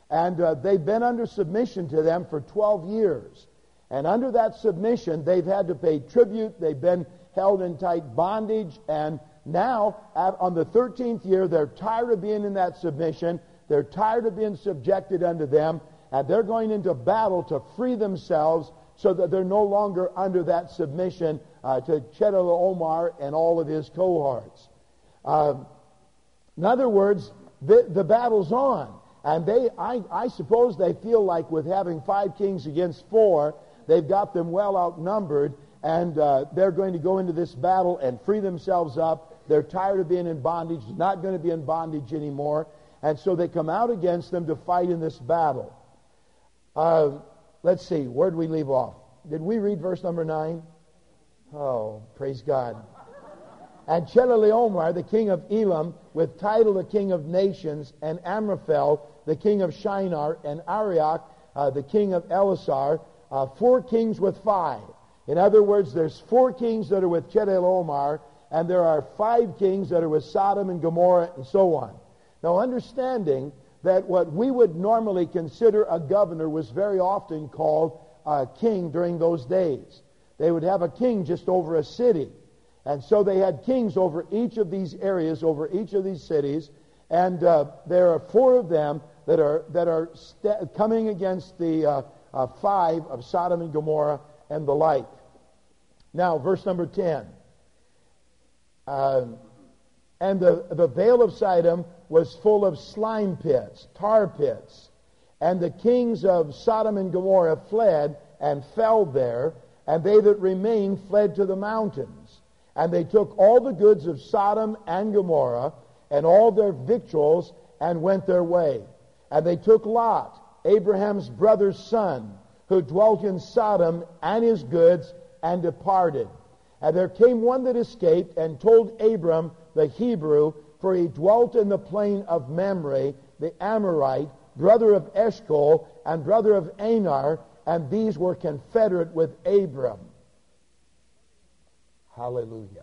And they've been under submission to them for 12 years. And under that submission, they've had to pay tribute. They've been held in tight bondage. And now, on the 13th year, they're tired of being in that submission. They're tired of being subjected unto them. And they're going into battle to free themselves so that they're no longer under that submission to Chedorlaomer and all of his cohorts. In other words, the battle's on. And I suppose they feel like with having 5 kings against 4, they've got them well outnumbered, and they're going to go into this battle and free themselves up. They're tired of being in bondage, not going to be in bondage anymore, and so they come out against them to fight in this battle. Let's see, where did we leave off? Did we read verse number 9? Oh, praise God. And Chedorlaomer, the king of Elam, with title the king of nations, and Amraphel, the king of Shinar, and Arioch, the king of Elasar, 4 kings with 5. In other words, there's 4 kings that are with Chedorlaomer, and there are 5 kings that are with Sodom and Gomorrah, and so on. Now, understanding that what we would normally consider a governor was very often called a king during those days. They would have a king just over a city. And so they had kings over each of these areas, over each of these cities, and there are 4 of them that are coming against the 5 of Sodom and Gomorrah and the like. Now, verse number 10. And the vale of Sidon was full of slime pits, tar pits, and the kings of Sodom and Gomorrah fled and fell there, and they that remained fled to the mountains. And they took all the goods of Sodom and Gomorrah and all their victuals and went their way. And they took Lot, Abraham's brother's son, who dwelt in Sodom, and his goods, and departed. And there came one that escaped and told Abram the Hebrew, for he dwelt in the plain of Mamre, the Amorite, brother of Eshcol, and brother of Anar, and these were confederate with Abram. Hallelujah.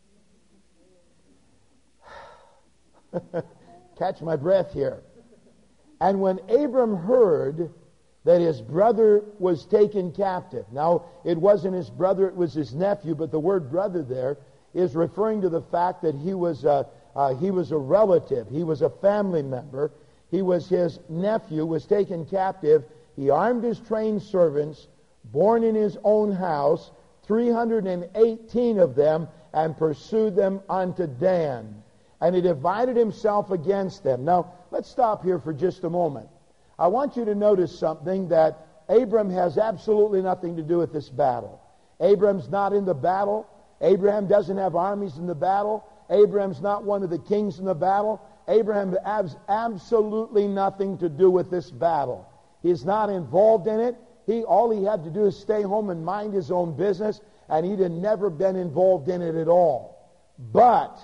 Catch my breath here. And when Abram heard that his brother was taken captive. Now, it wasn't his brother, it was his nephew, but the word brother there is referring to the fact that he was a relative. He was a family member. His nephew was taken captive. He armed his trained servants, born in his own house, 318 of them, and pursued them unto Dan. And he divided himself against them. Now, let's stop here for just a moment. I want you to notice something, that Abram has absolutely nothing to do with this battle. Abram's not in the battle. Abraham doesn't have armies in the battle. Abraham's not one of the kings in the battle. Abraham has absolutely nothing to do with this battle. He's not involved in it. All he had to do is stay home and mind his own business, and he'd have never been involved in it at all. But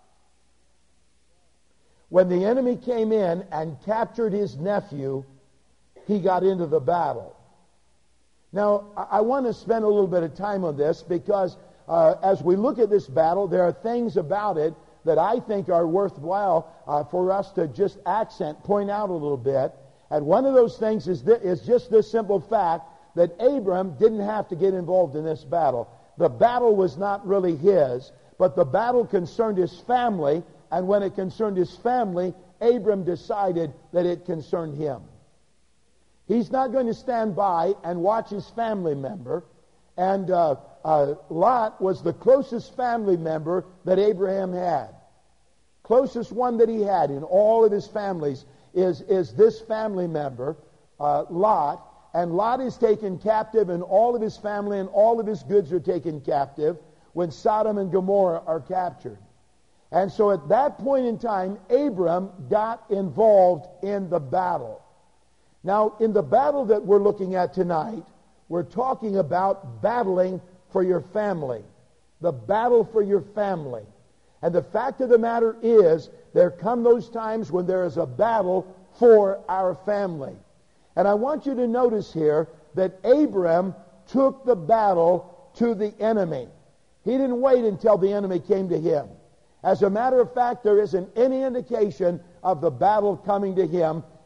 when the enemy came in and captured his nephew, he got into the battle. Now, I want to spend a little bit of time on this because as we look at this battle, there are things about it that I think are worthwhile for us to just point out a little bit. And one of those things is just this simple fact that Abram didn't have to get involved in this battle. The battle was not really his, but the battle concerned his family, and when it concerned his family, Abram decided that it concerned him. He's not going to stand by and watch his family member, and Lot was the closest family member that Abraham had. Closest one that he had in all of his families is this family member, Lot. And Lot is taken captive, and all of his family and all of his goods are taken captive when Sodom and Gomorrah are captured. And so at that point in time, Abram got involved in the battle. Now, in the battle that we're looking at tonight, we're talking about battling for your family. The battle for your family. And the fact of the matter is, there come those times when there is a battle for our family. And I want you to notice here that Abram took the battle to the enemy. He didn't wait until the enemy came to him. As a matter of fact, there isn't any indication of the battle coming to him.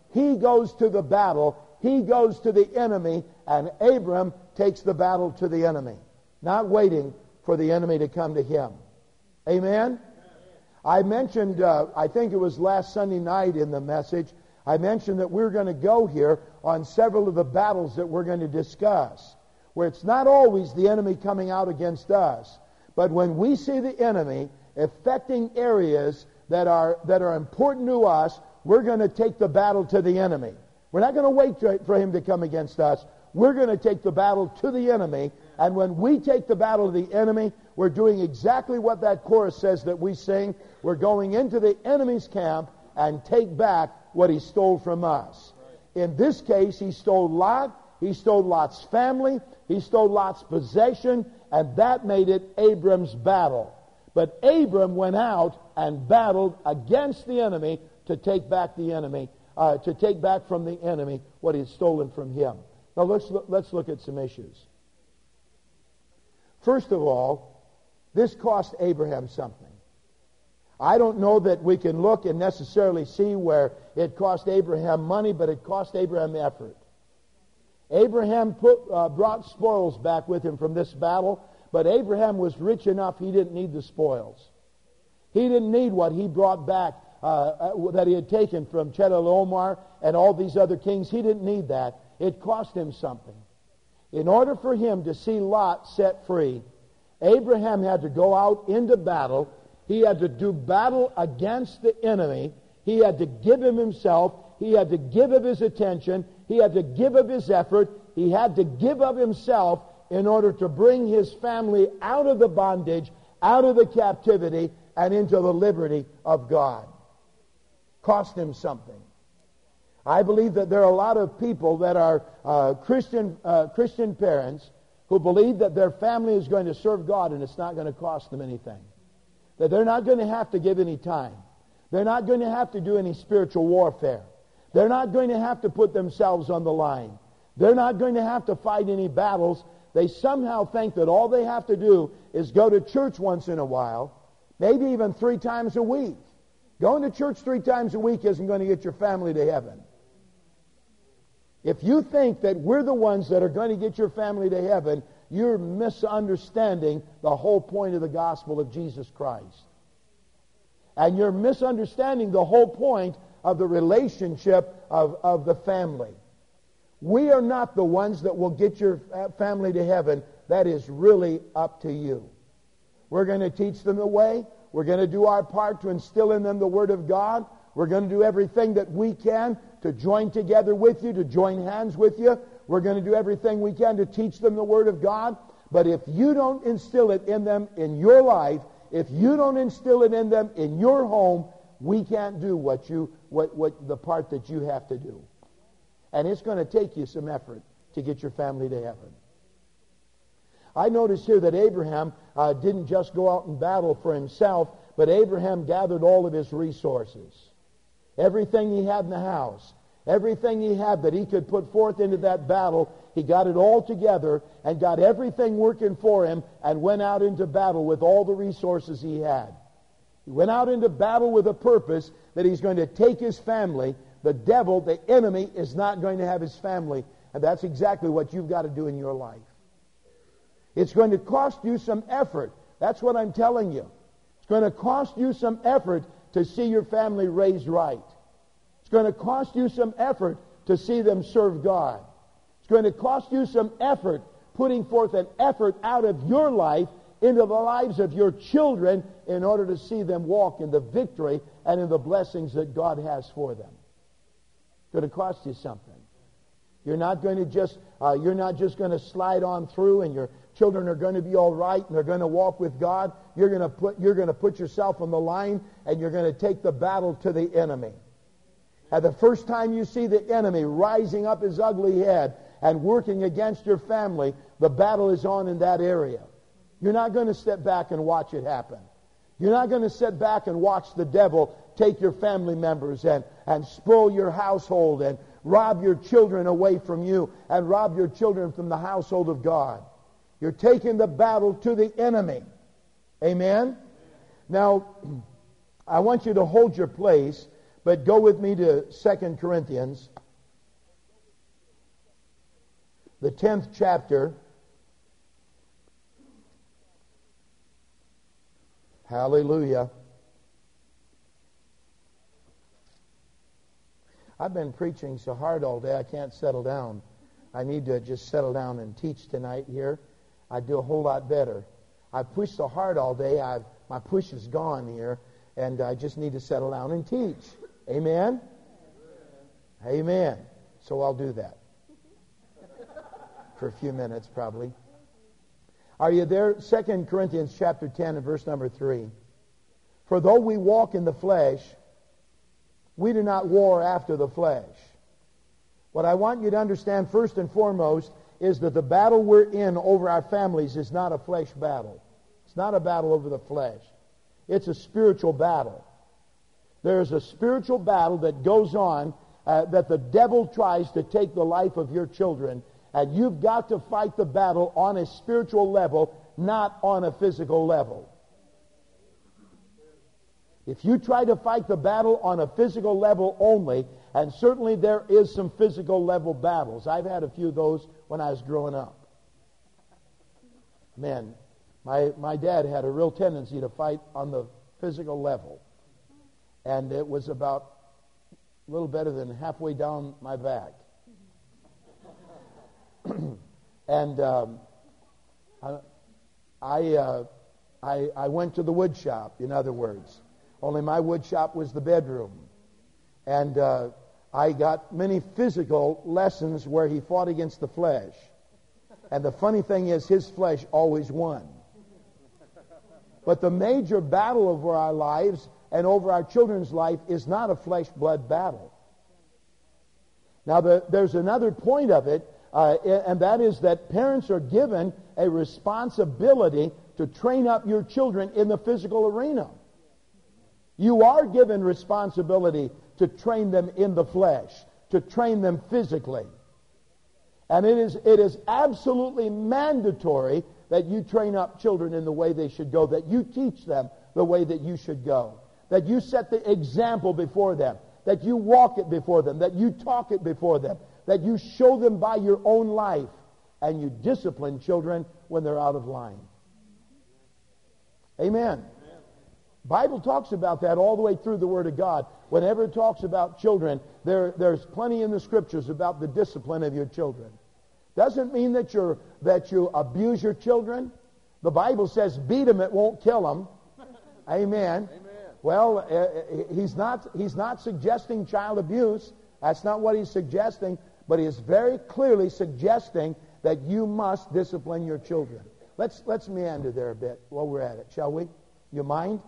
He goes to the battle. He goes to the enemy, and Abram takes the battle to the enemy, not waiting for the enemy to come to him. Amen? I mentioned, I think it was last Sunday night in the message, I mentioned that we're going to go here on several of the battles that we're going to discuss, where it's not always the enemy coming out against us, but when we see the enemy affecting areas that are important to us, we're going to take the battle to the enemy. We're not going to wait for him to come against us. We're going to take the battle to the enemy, and when we take the battle to the enemy, we're doing exactly what that chorus says that we sing. We're going into the enemy's camp and take back what he stole from us. In this case, he stole Lot, he stole Lot's family, he stole Lot's possession, and that made it Abram's battle. But Abram went out and battled against the enemy to take back the enemy, to take back from the enemy what he had stolen from him. Now let's look at some issues. First of all, this cost Abraham something. I don't know that we can look and necessarily see where it cost Abraham money, but it cost Abraham effort. Abraham brought spoils back with him from this battle, but Abraham was rich enough he didn't need the spoils. He didn't need what he brought back that he had taken from Chedorlaomer and all these other kings. He didn't need that. It cost him something. In order for him to see Lot set free, Abraham had to go out into battle. He had to do battle against the enemy. He had to give him himself. He had to give of his attention. He had to give of his effort. He had to give of himself in order to bring his family out of the bondage, out of the captivity, and into the liberty of God. Cost him something. I believe that there are a lot of people that are Christian parents who believe that their family is going to serve God and it's not going to cost them anything. That they're not going to have to give any time. They're not going to have to do any spiritual warfare. They're not going to have to put themselves on the line. They're not going to have to fight any battles. They somehow think that all they have to do is go to church once in a while, maybe even 3 times a week. Going to church 3 times a week isn't going to get your family to heaven. If you think that we're the ones that are going to get your family to heaven, you're misunderstanding the whole point of the gospel of Jesus Christ. And you're misunderstanding the whole point of the relationship of the family. We are not the ones that will get your family to heaven. That is really up to you. We're going to teach them the way. We're going to do our part to instill in them the Word of God. We're going to do everything that we can to join together with you, to join hands with you. We're going to do everything we can to teach them the Word of God. But if you don't instill it in them in your life, if you don't instill it in them in your home, we can't do what the part that you have to do. And it's going to take you some effort to get your family to heaven. I notice here that Abraham didn't just go out and battle for himself, but Abraham gathered all of his resources. Everything he had in the house, everything he had that he could put forth into that battle, he got it all together and got everything working for him and went out into battle with all the resources he had. He went out into battle with a purpose that he's going to take his family. The devil, the enemy, is not going to have his family. And that's exactly what you've got to do in your life. It's going to cost you some effort. That's what I'm telling you. It's going to cost you some effort to see your family raised right. It's going to cost you some effort to see them serve God. It's going to cost you some effort putting forth an effort out of your life into the lives of your children in order to see them walk in the victory and in the blessings that God has for them. It's going to cost you something. You're not going to just going to slide on through and your children are going to be all right and they're going to walk with God. You're going to put yourself on the line and you're going to take the battle to the enemy. And the first time you see the enemy rising up his ugly head and working against your family, the battle is on in that area. You're not going to step back and watch it happen. You're not going to sit back and watch the devil take your family members and spoil your household and rob your children away from you and rob your children from the household of God. You're taking the battle to the enemy. Amen? Now, I want you to hold your place, But go with me to 2 Corinthians, the 10th chapter. Hallelujah. I've been preaching so hard all day I can't settle down. I need to just settle down and teach tonight here. I'd do a whole lot better. I've pushed so hard all day, my push is gone here, and I just need to settle down and teach. Amen? Amen. So I'll do that. For a few minutes, probably. Are you there? 2 Corinthians chapter 10 and verse number 3. For though we walk in the flesh, we do not war after the flesh. What I want you to understand first and foremost is that the battle we're in over our families is not a flesh battle. It's not a battle over the flesh. It's a spiritual battle. There's a spiritual battle that goes on that the devil tries to take the life of your children, and you've got to fight the battle on a spiritual level, not on a physical level. If you try to fight the battle on a physical level only, and certainly there is some physical level battles. I've had a few of those when I was growing up. Man, my dad had a real tendency to fight on the physical level. And it was about a little better than halfway down my back. And I went to the wood shop, in other words. Only my wood shop was the bedroom. And I got many physical lessons where he fought against the flesh. And the funny thing is, his flesh always won. But the major battle over our lives and over our children's life is not a flesh-blood battle. Now, there's another point of it, and that is that parents are given a responsibility to train up your children in the physical arena. You are given responsibility to train them in the flesh, to train them physically. And it is absolutely mandatory that you train up children in the way they should go, that you teach them the way that you should go, that you set the example before them, that you walk it before them, that you talk it before them, that you show them by your own life, and you discipline children when they're out of line. Amen. Bible talks about that all the way through the Word of God. Whenever it talks about children, there's plenty in the Scriptures about the discipline of your children. Doesn't mean that you abuse your children. The Bible says, beat them, it won't kill them. Amen. Amen. Well, he's not suggesting child abuse. That's not what he's suggesting. But he is very clearly suggesting that you must discipline your children. Let's meander there a bit while we're at it, shall we? You mind?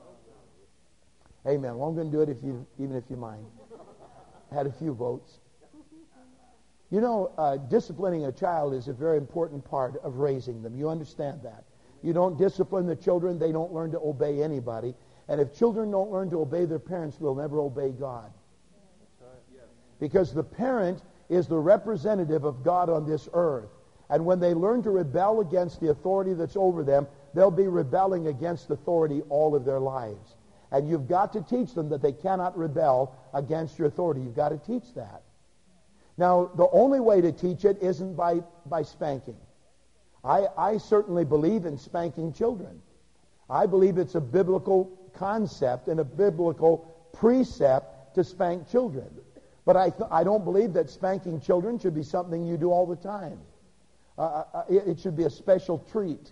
Amen. Well, I'm going to do it even if you mind. Had a few votes. You know, disciplining a child is a very important part of raising them. You understand that. You don't discipline the children, they don't learn to obey anybody. And if children don't learn to obey their parents, they'll never obey God. Because the parent is the representative of God on this earth. And when they learn to rebel against the authority that's over them, they'll be rebelling against authority all of their lives. And you've got to teach them that they cannot rebel against your authority. You've got to teach that. Now, the only way to teach it isn't by spanking. I certainly believe in spanking children. I believe it's a biblical concept and a biblical precept to spank children. But I don't believe that spanking children should be something you do all the time. It should be a special treat.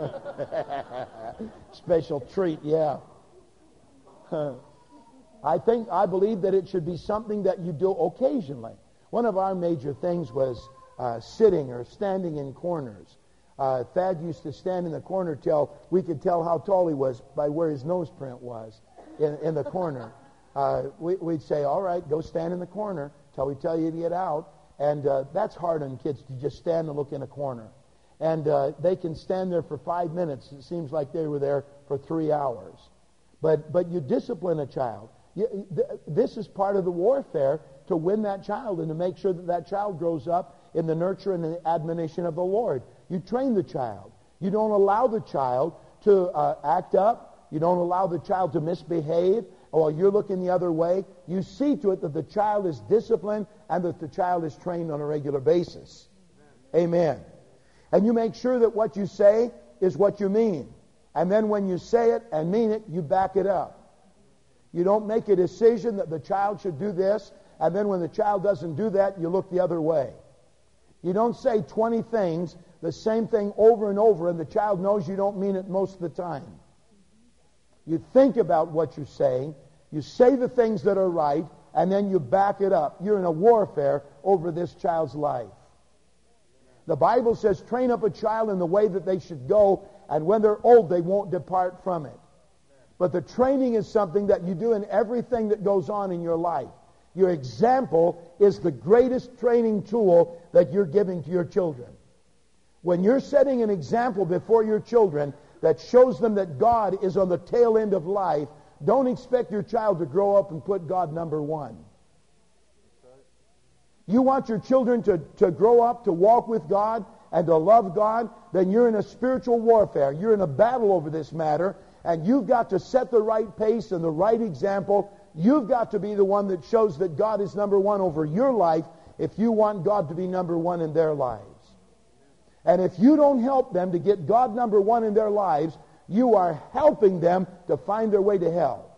Special treat, yeah. I believe that it should be something that you do occasionally. One of our major things was sitting or standing in corners. Thad used to stand in the corner till we could tell how tall he was by where his nose print was in the corner. We'd say, all right, go stand in the corner till we tell you to get out. And that's hard on kids to just stand and look in a corner. And they can stand there for 5 minutes. It seems like they were there for 3 hours. But you discipline a child. This is part of the warfare to win that child and to make sure that that child grows up in the nurture and the admonition of the Lord. You train the child. You don't allow the child to act up. You don't allow the child to misbehave. While you're looking the other way, you see to it that the child is disciplined and that the child is trained on a regular basis. Amen. And you make sure that what you say is what you mean. And then when you say it and mean it, you back it up. You don't make a decision that the child should do this, and then when the child doesn't do that, you look the other way. You don't say 20 things, the same thing over and over, and the child knows you don't mean it most of the time. You think about what you're saying, you say the things that are right, and then you back it up. You're in a warfare over this child's life. The Bible says, train up a child in the way that they should go, and when they're old, they won't depart from it. But the training is something that you do in everything that goes on in your life. Your example is the greatest training tool that you're giving to your children. When you're setting an example before your children that shows them that God is on the tail end of life, don't expect your child to grow up and put God number one. You want your children to grow up, to walk with God, and to love God, then you're in a spiritual warfare. You're in a battle over this matter, and you've got to set the right pace and the right example. You've got to be the one that shows that God is number one over your life if you want God to be number one in their lives. And if you don't help them to get God number one in their lives, you are helping them to find their way to hell.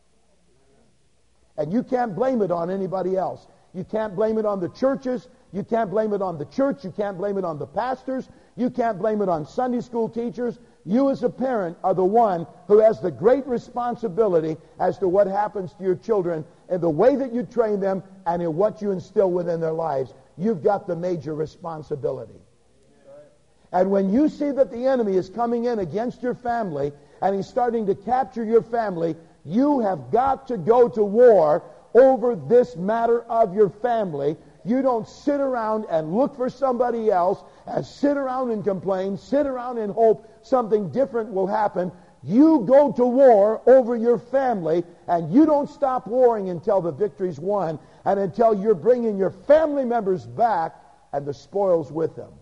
And you can't blame it on anybody else. You can't blame it on the churches. You can't blame it on the church. You can't blame it on the pastors. You can't blame it on Sunday school teachers. You as a parent are the one who has the great responsibility as to what happens to your children and the way that you train them and in what you instill within their lives. You've got the major responsibility. And when you see that the enemy is coming in against your family and he's starting to capture your family, you have got to go to war over this matter of your family. You don't sit around and look for somebody else and sit around and complain, sit around and hope something different will happen. You go to war over your family, and you don't stop warring until the victory's won and until you're bringing your family members back and the spoils with them.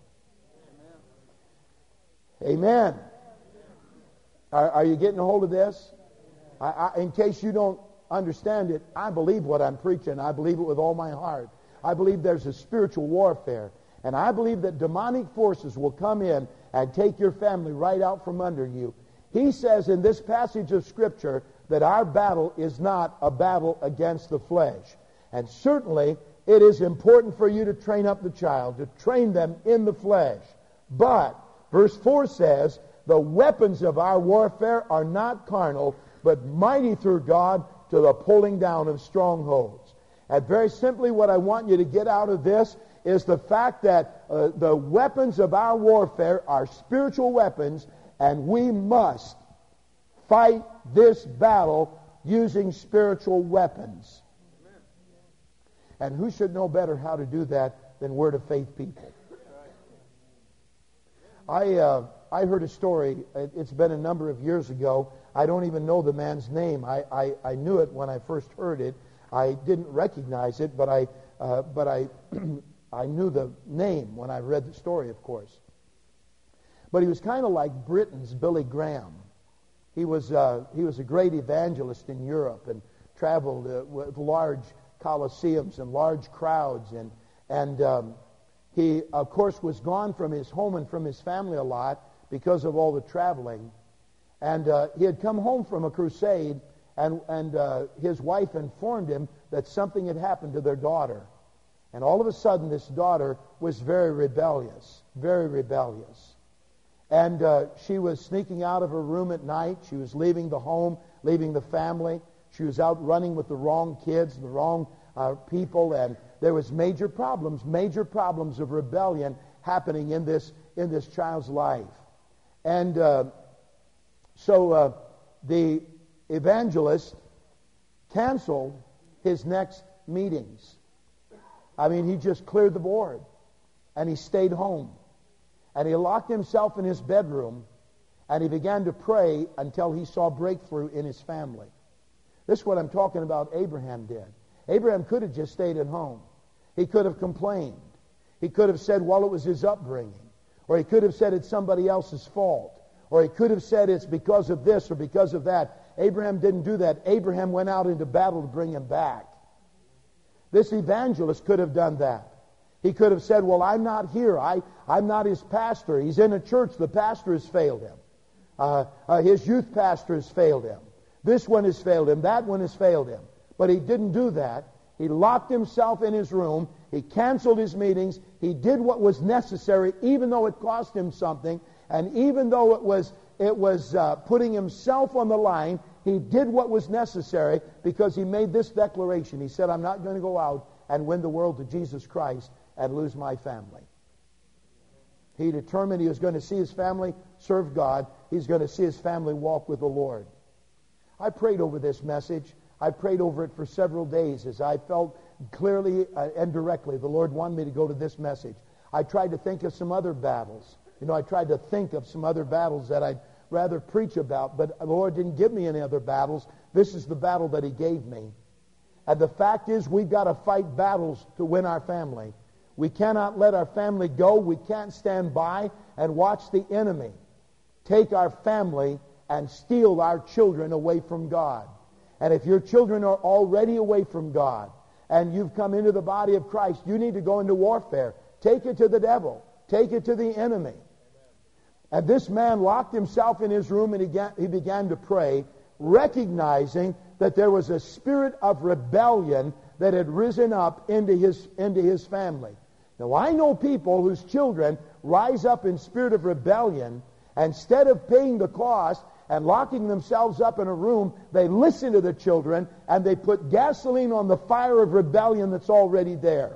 Amen. Are you getting a hold of this? In case you don't understand it, I believe what I'm preaching. I believe it with all my heart. I believe there's a spiritual warfare. And I believe that demonic forces will come in and take your family right out from under you. He says in this passage of Scripture that our battle is not a battle against the flesh. And certainly it is important for you to train up the child, to train them in the flesh. But verse 4 says, the weapons of our warfare are not carnal, but mighty through God to the pulling down of strongholds. And very simply what I want you to get out of this is the fact that the weapons of our warfare are spiritual weapons, and we must fight this battle using spiritual weapons. And who should know better how to do that than Word of Faith people? I heard a story. It's been a number of years ago. I don't even know the man's name. I knew it when I first heard it. I didn't recognize it, but I I knew the name when I read the story, of course. But he was kind of like Britain's Billy Graham. He was a great evangelist in Europe and traveled with large coliseums and large crowds, and he, of course, was gone from his home and from his family a lot because of all the traveling. And he had come home from a crusade, and his wife informed him that something had happened to their daughter. And all of a sudden, this daughter was very rebellious, very rebellious. And she was sneaking out of her room at night. She was leaving the home, leaving the family. She was out running with the wrong kids, the wrong people, and there was major problems of rebellion happening in this child's life. And so the evangelist canceled his next meetings. I mean, he just cleared the board, and he stayed home. And he locked himself in his bedroom, and he began to pray until he saw breakthrough in his family. This is what I'm talking about Abraham did. Abraham could have just stayed at home. He could have complained. He could have said, well, it was his upbringing. Or he could have said it's somebody else's fault. Or he could have said it's because of this or because of that. Abraham didn't do that. Abraham went out into battle to bring him back. This evangelist could have done that. He could have said, well, I'm not here. I'm not his pastor. He's in a church. The pastor has failed him. His youth pastor has failed him. This one has failed him. That one has failed him. But he didn't do that. He locked himself in his room. He canceled his meetings. He did what was necessary, even though it cost him something. And even though it was putting himself on the line, he did what was necessary because he made this declaration. He said, I'm not going to go out and win the world to Jesus Christ and lose my family. He determined he was going to see his family serve God. He's going to see his family walk with the Lord. I prayed over this message. I prayed over it for several days as I felt clearly and directly the Lord wanted me to go to this message. I tried to think of some other battles. I tried to think of some other battles that I'd rather preach about, but the Lord didn't give me any other battles. This is the battle that He gave me. And the fact is, we've got to fight battles to win our family. We cannot let our family go. We can't stand by and watch the enemy take our family and steal our children away from God. And if your children are already away from God and you've come into the body of Christ, you need to go into warfare. Take it to the devil. Take it to the enemy. And this man locked himself in his room and he began to pray, recognizing that there was a spirit of rebellion that had risen up into his family. Now, I know people whose children rise up in spirit of rebellion. Instead of paying the cost and locking themselves up in a room, they listen to the children and they put gasoline on the fire of rebellion that's already there.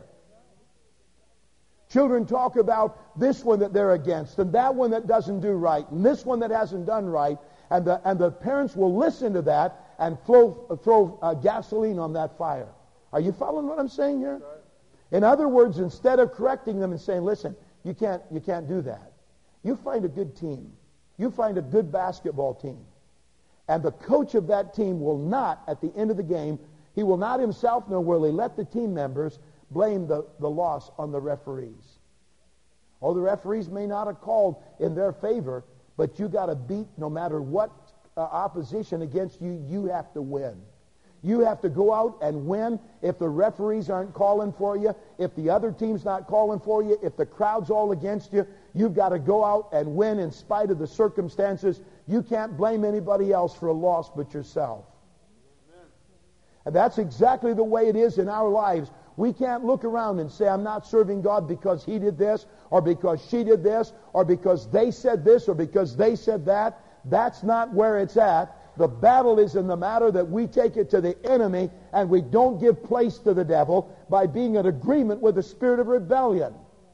Children talk about this one that they're against and that one that doesn't do right and this one that hasn't done right, and the parents will listen to that and throw gasoline on that fire. Are you following what I'm saying here? In other words, instead of correcting them and saying, listen, you can't do that, you find a good team. You find a good basketball team. And the coach of that team will not, at the end of the game, he will not himself, nor will he let the team members blame the loss on the referees. Oh, the referees may not have called in their favor, but you got to beat, no matter what opposition against you, you have to win. You have to go out and win. If the referees aren't calling for you, if the other team's not calling for you, if the crowd's all against you, you've got to go out and win in spite of the circumstances. You can't blame anybody else for a loss but yourself. Amen. And that's exactly the way it is in our lives. We can't look around and say, I'm not serving God because he did this, or because she did this, or because they said this, or because they said that. That's not where it's at. The battle is in the matter that we take it to the enemy and we don't give place to the devil by being in agreement with the spirit of rebellion.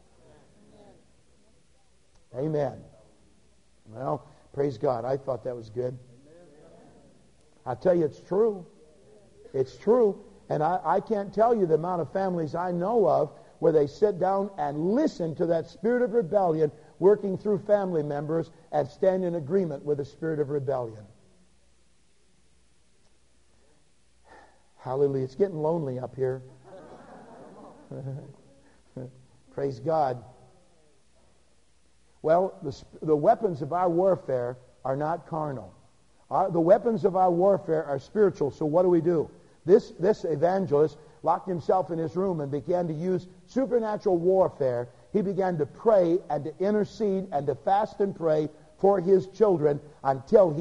Amen. Well, praise God. I thought that was good. I tell you, it's true. It's true. And I can't tell you the amount of families I know of where they sit down and listen to that spirit of rebellion working through family members and stand in agreement with the spirit of rebellion. Hallelujah. It's getting lonely up here. Praise God. Well, the weapons of our warfare are not carnal. The weapons of our warfare are spiritual. So what do? This evangelist locked himself in his room and began to use supernatural warfare. He began to pray and to intercede and to fast and pray for his children until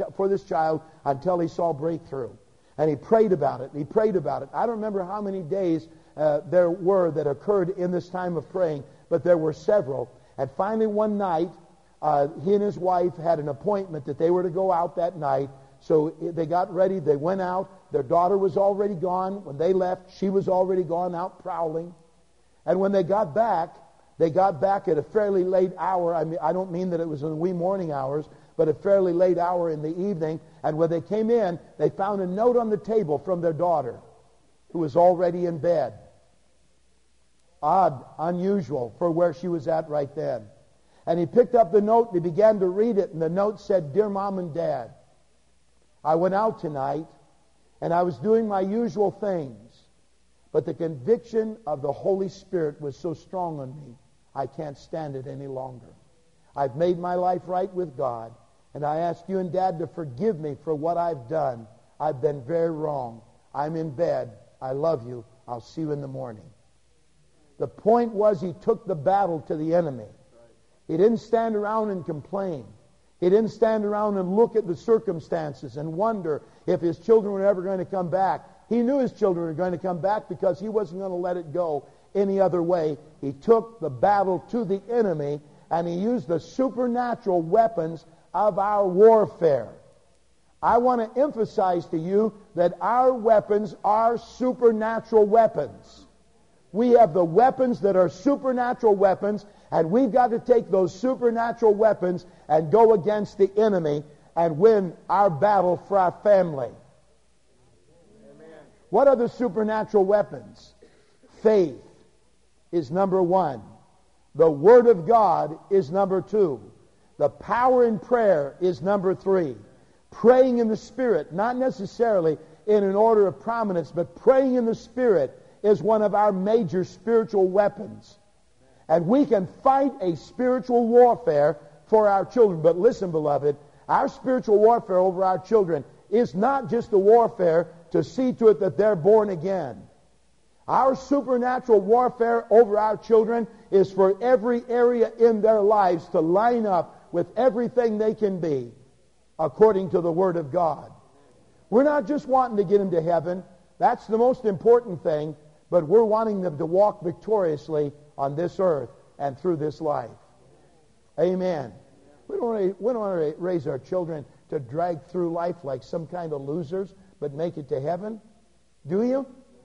he saw breakthrough. And he prayed about it. He prayed about it. I don't remember how many days there were that occurred in this time of praying, but there were several. And finally one night, he and his wife had an appointment that they were to go out that night. So they got ready. They went out. Their daughter was already gone. When they left, she was already gone out prowling. And when they got back at a fairly late hour. I mean, I don't mean that it was in the wee morning hours, but a fairly late hour in the evening. And when they came in, they found a note on the table from their daughter, who was already in bed. Odd, unusual for where she was at right then. And he picked up the note and he began to read it. And the note said, "Dear Mom and Dad, I went out tonight and I was doing my usual things, but the conviction of the Holy Spirit was so strong on me, I can't stand it any longer. I've made my life right with God, and I ask you and Dad to forgive me for what I've done. I've been very wrong. I'm in bed. I love you. I'll see you in the morning. The point was he took the battle to the enemy. He didn't stand around and complain. He didn't stand around and look at the circumstances and wonder if his children were ever going to come back. He knew his children were going to come back because he wasn't going to let it go any other way. He took the battle to the enemy, and he used the supernatural weapons of our warfare. I want to emphasize to you that our weapons are supernatural weapons. We have the weapons that are supernatural weapons, and we've got to take those supernatural weapons and go against the enemy and win our battle for our family. Amen. What are the supernatural weapons? Faith is number one. The Word of God is number two. The power in prayer is number three. Praying in the Spirit, not necessarily in an order of prominence, but praying in the Spirit is one of our major spiritual weapons. And we can fight a spiritual warfare for our children. But listen, beloved, our spiritual warfare over our children is not just a warfare to see to it that they're born again. Our supernatural warfare over our children is for every area in their lives to line up with everything they can be according to the Word of God. We're not just wanting to get them to heaven. That's the most important thing. But we're wanting them to walk victoriously on this earth and through this life. Amen. We don't want to raise our children to drag through life like some kind of losers, but make it to heaven. Do you?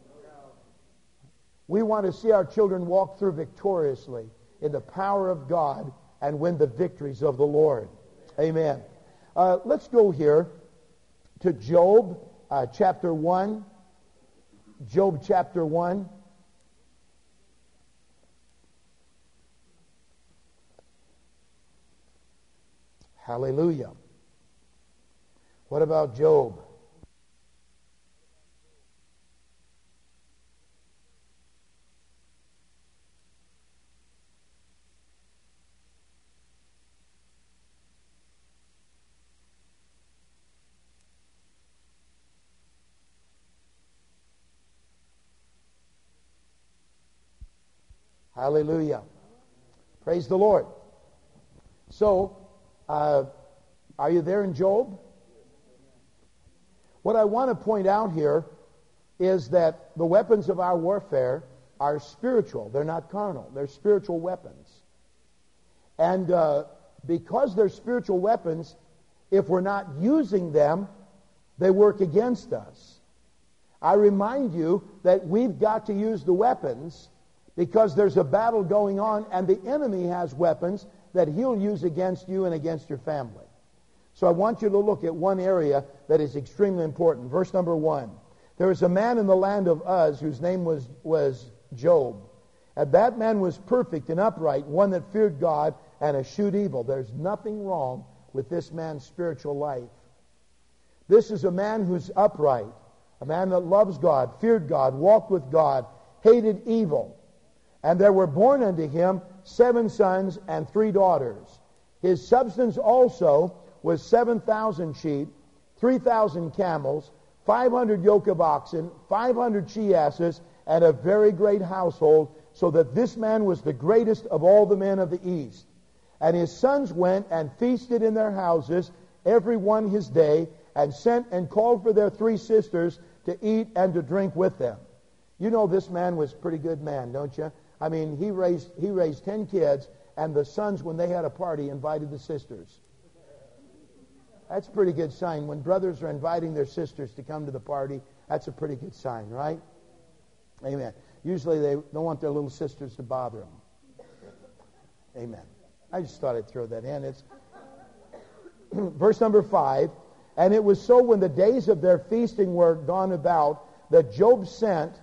We want to see our children walk through victoriously in the power of God and win the victories of the Lord. Amen. Let's go here to Job chapter 1. Job chapter 1. Hallelujah. What about Job? Hallelujah. Praise the Lord. So, are you there in Job? What I want to point out here is that the weapons of our warfare are spiritual. They're not carnal. They're spiritual weapons. And because they're spiritual weapons, if we're not using them, they work against us. I remind you that we've got to use the weapons because there's a battle going on, and the enemy has weapons that he'll use against you and against your family. So I want you to look at one area that is extremely important. Verse number 1. There was a man in the land of Uz whose name was Job. And that man was perfect and upright, one that feared God and eschewed evil. There's nothing wrong with this man's spiritual life. This is a man who's upright, a man that loves God, feared God, walked with God, hated evil. And there were born unto him 7 sons and 3 daughters. His substance also was 7,000 sheep, 3,000 camels, 500 yoke of oxen, 500 she-asses, and a very great household, so that this man was the greatest of all the men of the east. And his sons went and feasted in their houses, every one his day, and sent and called for their 3 sisters to eat and to drink with them. You know this man was a pretty good man, don't you? I mean, he raised 10 kids, and the sons, when they had a party, invited the sisters. That's a pretty good sign. When brothers are inviting their sisters to come to the party, that's a pretty good sign, right? Amen. Usually they don't want their little sisters to bother them. Amen. I just thought I'd throw that in. It's verse number 5. And it was so when the days of their feasting were gone about that Job sent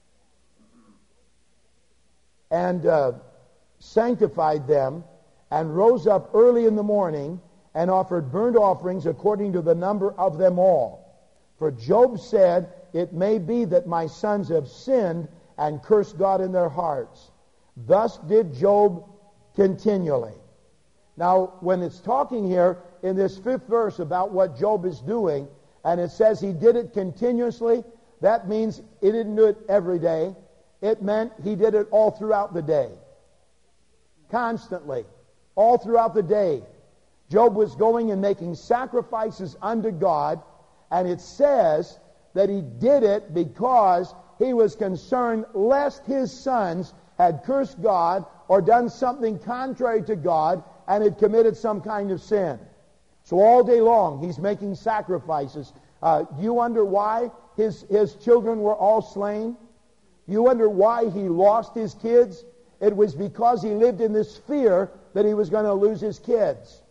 and sanctified them, and rose up early in the morning, and offered burnt offerings according to the number of them all. For Job said, it may be that my sons have sinned and cursed God in their hearts. Thus did Job continually. Now, when it's talking here in this 5th verse about what Job is doing, and it says he did it continuously, That means he didn't do it every day. It meant he did it all throughout the day. Constantly. All throughout the day. Job was going and making sacrifices unto God, and it says that he did it because he was concerned lest his sons had cursed God or done something contrary to God and had committed some kind of sin. So all day long he's making sacrifices. You wonder why his children were all slain? You wonder why he lost his kids? It was because he lived in this fear that he was going to lose his kids.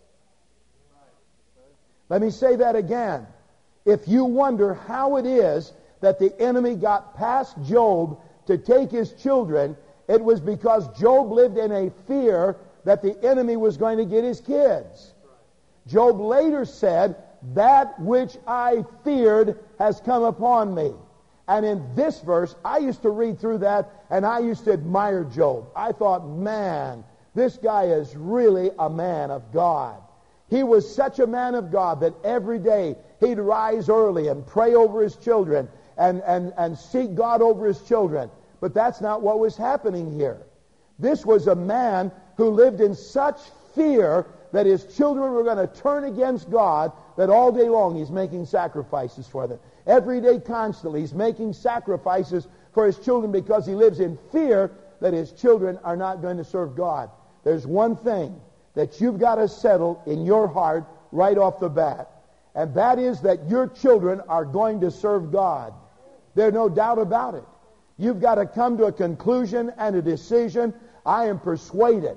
Let me say that again. If you wonder how it is that the enemy got past Job to take his children, it was because Job lived in a fear that the enemy was going to get his kids. Job later said, "That which I feared has come upon me." And in this verse, I used to read through that and I used to admire Job. I thought, man, this guy is really a man of God. He was such a man of God that every day he'd rise early and pray over his children and seek God over his children. But that's not what was happening here. This was a man who lived in such fear that his children were going to turn against God that all day long he's making sacrifices for them. Every day, constantly, he's making sacrifices for his children because he lives in fear that his children are not going to serve God. There's one thing that you've got to settle in your heart right off the bat, and that is that your children are going to serve God. There's no doubt about it. You've got to come to a conclusion and a decision. I am persuaded.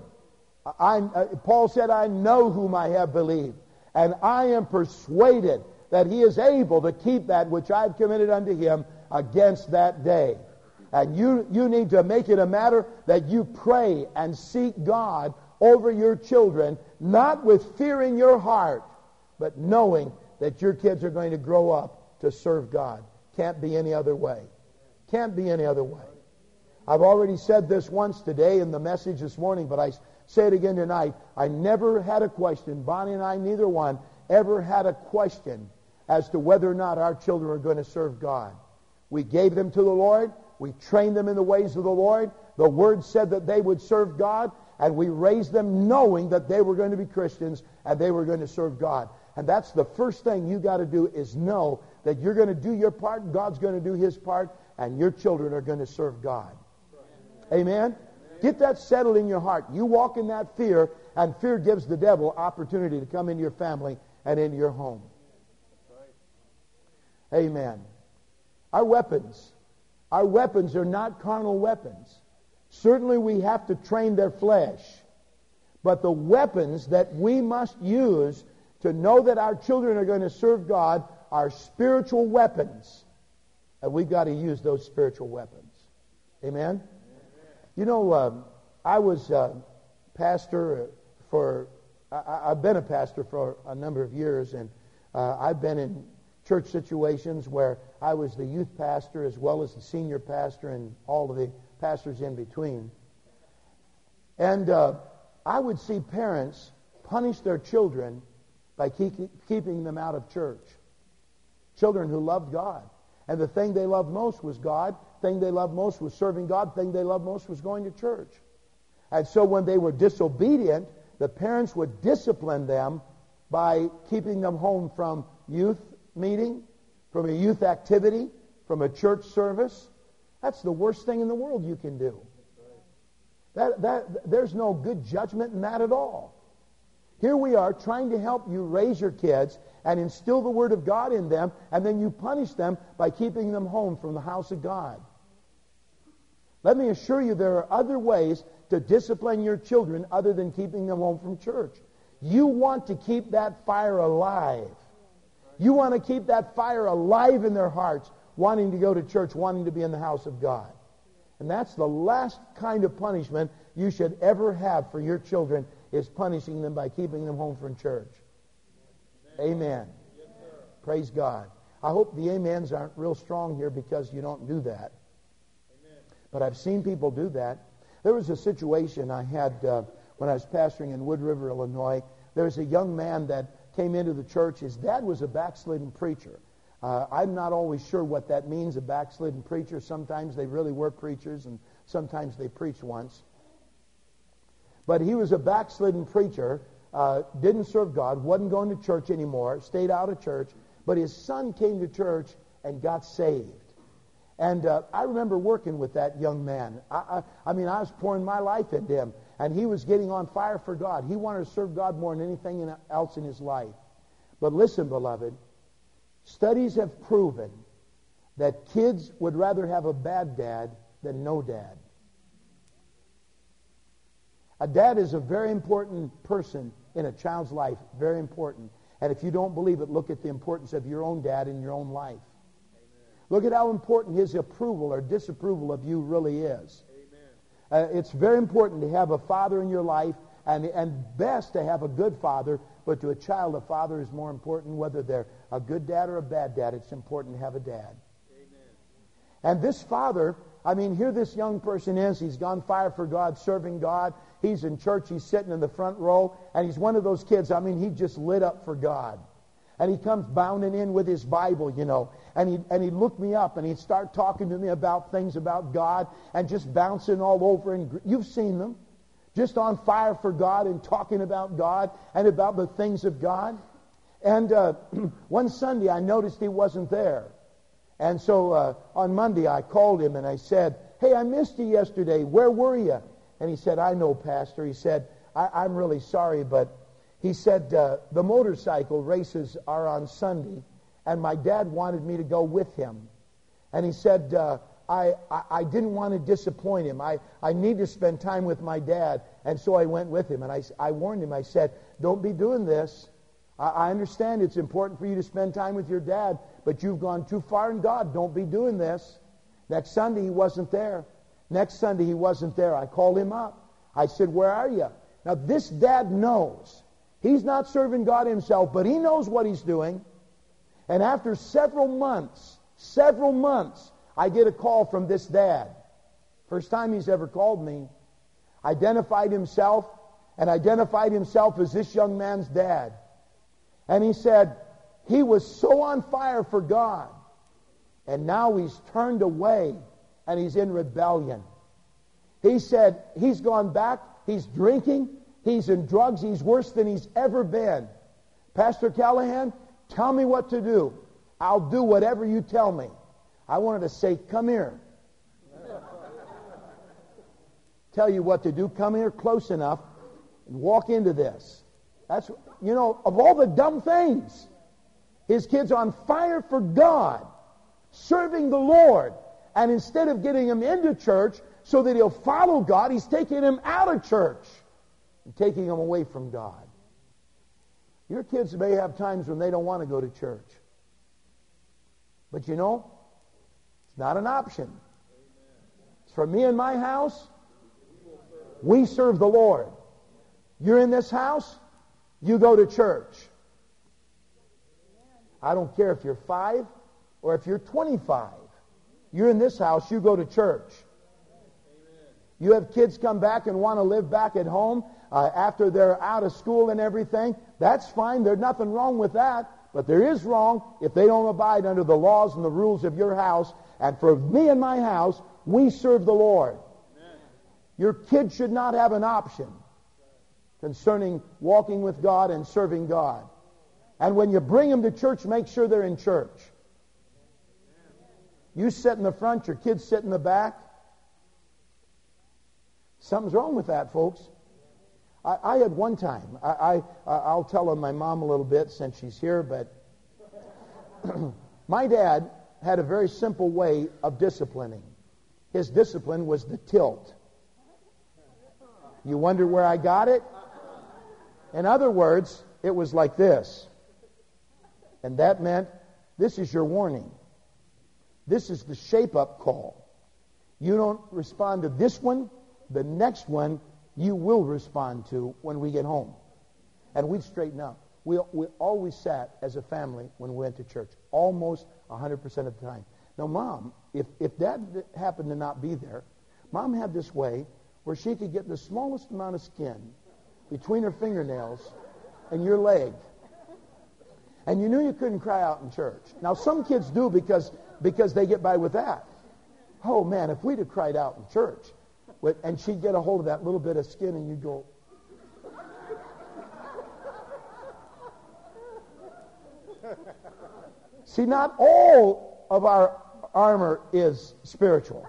Paul said, "I know whom I have believed, and I am persuaded that he is able to keep that which I've committed unto him against that day." And you need to make it a matter that you pray and seek God over your children, not with fear in your heart, but knowing that your kids are going to grow up to serve God. Can't be any other way. Can't be any other way. I've already said this once today in the message this morning, but I say it again tonight. I never had a question. Bonnie and I, neither one, ever had a question as to whether or not our children are going to serve God. We gave them to the Lord. We trained them in the ways of the Lord. The Word said that they would serve God, and we raised them knowing that they were going to be Christians and they were going to serve God. And that's the first thing you got to do, is know that you're going to do your part, God's going to do His part, and your children are going to serve God. Amen? Get that settled in your heart. You walk in that fear, and fear gives the devil opportunity to come into your family and into your home. Amen. Our weapons are not carnal weapons. Certainly we have to train their flesh. But the weapons that we must use to know that our children are going to serve God are spiritual weapons. And we've got to use those spiritual weapons. Amen? You know, I was pastor I've been a pastor for a number of years, and I've been in church situations where I was the youth pastor as well as the senior pastor and all of the pastors in between. And I would see parents punish their children by keeping them out of church. Children who loved God. And the thing they loved most was God. The thing they loved most was serving God. The thing they loved most was going to church. And so when they were disobedient, the parents would discipline them by keeping them home from youth meeting, from a youth activity, from a church service. That's the worst thing in the world you can do. There's no good judgment in that at all. Here we are trying to help you raise your kids and instill the Word of God in them, and then you punish them by keeping them home from the house of God. Let me assure you there are other ways to discipline your children other than keeping them home from church. You want to keep that fire alive. You want to keep that fire alive in their hearts, wanting to go to church, wanting to be in the house of God. And that's the last kind of punishment you should ever have for your children, is punishing them by keeping them home from church. Amen. Yes, praise God. I hope the amens aren't real strong here because you don't do that. Amen. But I've seen people do that. There was a situation I had when I was pastoring in Wood River, Illinois. There was a young man that came into the church. His dad was a backslidden preacher. I'm not always sure what that means, a backslidden preacher. Sometimes they really were preachers, and sometimes they preached once. But he was a backslidden preacher, didn't serve God, wasn't going to church anymore, stayed out of church. But his son came to church and got saved. And I remember working with that young man. I mean, I was pouring my life into him. And he was getting on fire for God. He wanted to serve God more than anything else in his life. But listen, beloved, studies have proven that kids would rather have a bad dad than no dad. A dad is a very important person in a child's life, very important. And if you don't believe it, look at the importance of your own dad in your own life. Amen. Look at how important his approval or disapproval of you really is. It's very important to have a father in your life, and best to have a good father, but to a child, a father is more important. Whether they're a good dad or a bad dad, it's important to have a dad. Amen. And this father, I mean, here this young person is. He's gone fire for God, serving God. He's in church. He's sitting in the front row, and he's one of those kids, I mean, he just lit up for God. And he comes bounding in with his Bible, you know. And he'd look me up, and he'd start talking to me about things about God, and just bouncing all over. And you've seen them. Just on fire for God and talking about God and about the things of God. And one Sunday, I noticed he wasn't there. And so on Monday, I called him, and I said, "Hey, I missed you yesterday. Where were you?" And he said, "I know, Pastor." He said, I'm really sorry, but he said, the motorcycle races are on Sunday, and my dad wanted me to go with him. And he said, I didn't want to disappoint him. I need to spend time with my dad, and so I went with him. And I warned him. I said, "Don't be doing this. I understand it's important for you to spend time with your dad, but you've gone too far in God. Don't be doing this." Next Sunday, he wasn't there. Next Sunday, he wasn't there. I called him up. I said, "Where are you?" Now, this dad knows. He's not serving God himself, but he knows what he's doing. And after several months, I get a call from this dad. First time he's ever called me. Identified himself as this young man's dad. And he said he was so on fire for God, and now he's turned away and he's in rebellion. He said he's gone back, he's drinking, he's in drugs, he's worse than he's ever been. "Pastor Callahan, tell me what to do. I'll do whatever you tell me." I wanted to say, "Come here." Tell you what to do. Come here close enough and walk into this. That's, you know, of all the dumb things, his kid's on fire for God, serving the Lord. And instead of getting him into church so that he'll follow God, he's taking him out of church and taking him away from God. Your kids may have times when they don't want to go to church. But you know, it's not an option. It's for me and my house, we serve the Lord. You're in this house, you go to church. I don't care if you're 5 or if you're 25. You're in this house, you go to church. You have kids come back and want to live back at home after they're out of school and everything. That's fine. There's nothing wrong with that. But there is wrong if they don't abide under the laws and the rules of your house. And for me and my house, we serve the Lord. Amen. Your kids should not have an option concerning walking with God and serving God. And when you bring them to church, make sure they're in church. You sit in the front, your kids sit in the back. Something's wrong with that, folks. I had one time, I'll tell on my mom a little bit since she's here, but my dad had a very simple way of disciplining. His discipline was the tilt. You wonder where I got it? In other words, it was like this. And that meant, this is your warning. This is the shape-up call. You don't respond to this one, the next one you will respond to when we get home. And we'd straighten up. We always sat as a family when we went to church, almost 100% of the time. Now, Mom, if Dad happened to not be there, Mom had this way where she could get the smallest amount of skin between her fingernails and your leg. And you knew you couldn't cry out in church. Now, some kids do because they get by with that. Oh, man, if we'd have cried out in church, and she'd get a hold of that little bit of skin, and you'd go... See, not all of our armor is spiritual.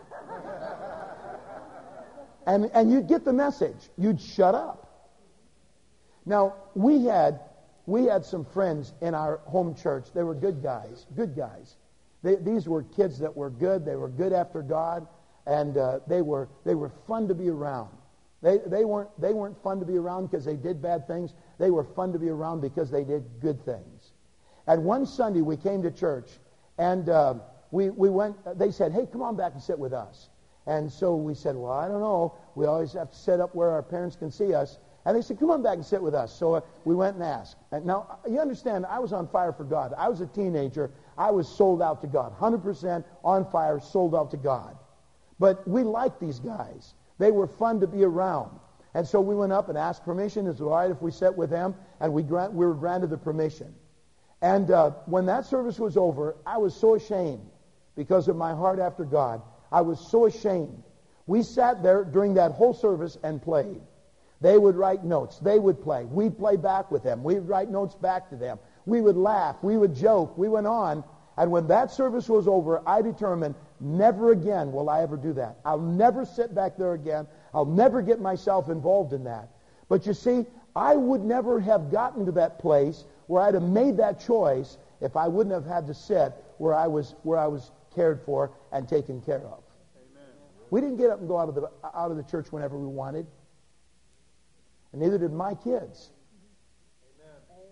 And you'd get the message. You'd shut up. Now, we had some friends in our home church. They were good guys. These were kids that were good. They were good after God, and they were fun to be around. They weren't fun to be around because they did bad things. They were fun to be around because they did good things. And one Sunday we came to church, and we went. They said, "Hey, come on back and sit with us." And so we said, "Well, I don't know. We always have to sit up where our parents can see us." And they said, "Come on back and sit with us." So we went and asked. And now, you understand, I was on fire for God. I was a teenager. I was sold out to God, 100% on fire, sold out to God. But we liked these guys. They were fun to be around. And so we went up and asked permission. Is it all right if we sat with them? And we were granted the permission. And when that service was over, I was so ashamed because of my heart after God. I was so ashamed. We sat there during that whole service and played. They would write notes. They would play. We'd play back with them. We would write notes back to them. We would laugh. We would joke. We went on. And when that service was over, I determined never again will I ever do that. I'll never sit back there again. I'll never get myself involved in that. But you see, I would never have gotten to that place where I'd have made that choice if I wouldn't have had to sit where I was cared for and taken care of. Amen. We didn't get up and go out of the church whenever we wanted. And neither did my kids. Amen.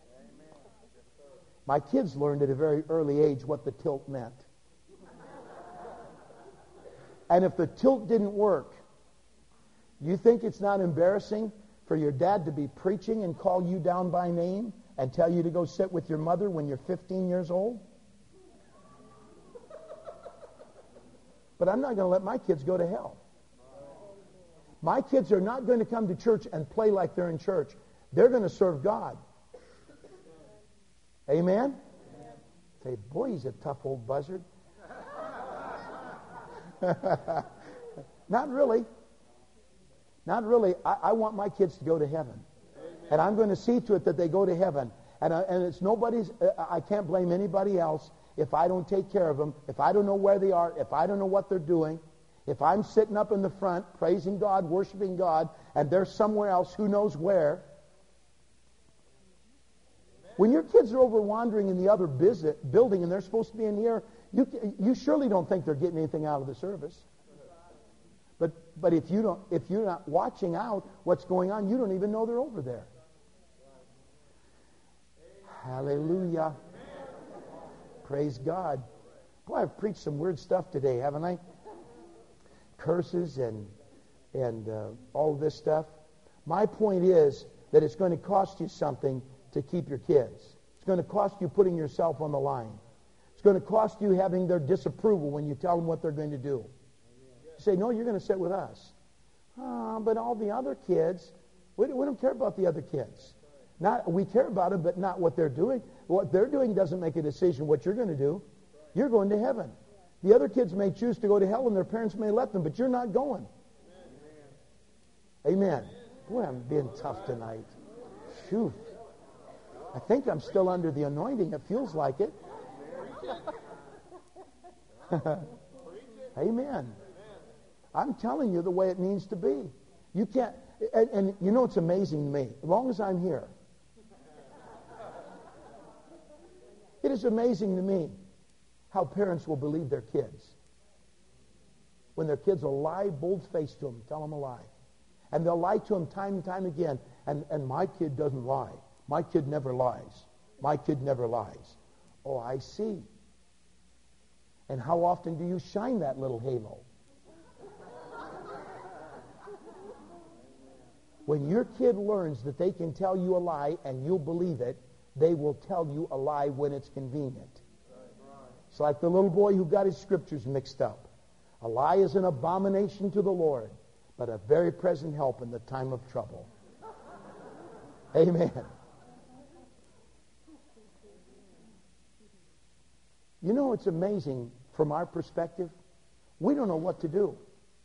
My kids learned at a very early age what the tilt meant. And if the tilt didn't work, you think it's not embarrassing for your dad to be preaching and call you down by name and tell you to go sit with your mother when you're 15 years old? But I'm not going to let my kids go to hell. My kids are not going to come to church and play like they're in church. They're going to serve God. Amen? Say, boy, he's a tough old buzzard. Not really. Not really. I want my kids to go to heaven. And I'm going to see to it that they go to heaven. And it's nobody's, I can't blame anybody else if I don't take care of them, if I don't know where they are, if I don't know what they're doing, if I'm sitting up in the front praising God, worshiping God, and they're somewhere else, who knows where. When your kids are over wandering in the other building and they're supposed to be in here, you surely don't think they're getting anything out of the service. But if you're not watching out what's going on, you don't even know they're over there. Hallelujah. Praise God. Boy, I've preached some weird stuff today, haven't I? Curses and all this stuff. My point is that it's going to cost you something to keep your kids. It's going to cost you putting yourself on the line. It's going to cost you having their disapproval when you tell them what they're going to do. You say, no, you're going to sit with us. But all the other kids, we don't care about the other kids. We care about them, but not what they're doing. What they're doing doesn't make a decision what you're going to do. You're going to heaven. The other kids may choose to go to hell and their parents may let them, but you're not going. Amen. Boy, I'm being tough tonight. Phew. I think I'm still under the anointing. It feels like it. Amen. I'm telling you the way it needs to be. You can't, and you know it's amazing to me. As long as I'm here, it is amazing to me how parents will believe their kids. When their kids will lie bold-faced to them, tell them a lie. And they'll lie to them time and time again. And my kid doesn't lie. My kid never lies. My kid never lies. Oh, I see. And how often do you shine that little halo? When your kid learns that they can tell you a lie and you'll believe it, they will tell you a lie when it's convenient. It's like the little boy who got his scriptures mixed up. A lie is an abomination to the Lord, but a very present help in the time of trouble. Amen. You know, it's amazing from our perspective. We don't know what to do.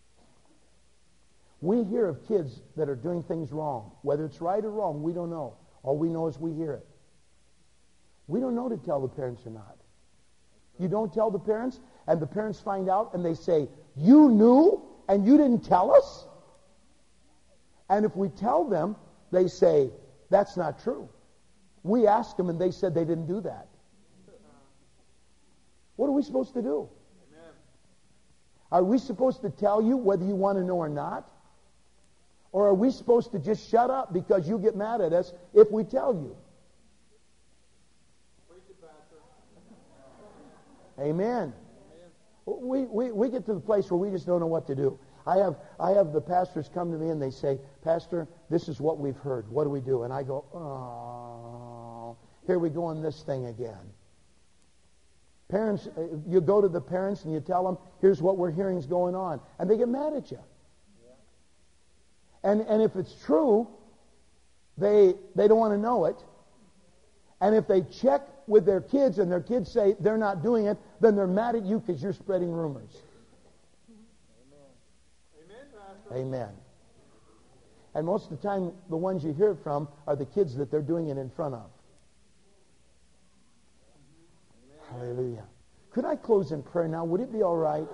We hear of kids that are doing things wrong. Whether it's right or wrong, we don't know. All we know is we hear it. We don't know to tell the parents or not. You don't tell the parents, and the parents find out, and they say, you knew, and you didn't tell us? And if we tell them, they say, that's not true. We asked them, and they said they didn't do that. What are we supposed to do? Amen. Are we supposed to tell you whether you want to know or not? Or are we supposed to just shut up because you get mad at us if we tell you? Amen. We get to the place where we just don't know what to do. I have the pastors come to me and they say, Pastor, this is what we've heard. What do we do? And I go, oh, here we go on this thing again. Parents, you go to the parents and you tell them, here's what we're hearing is going on. And they get mad at you. And if it's true, they don't want to know it. And if they check with their kids and their kids say they're not doing it, then they're mad at you because you're spreading rumors. Amen. Amen. And most of the time, the ones you hear it from are the kids that they're doing it in front of. Hallelujah. Could I close in prayer now? Would it be all right?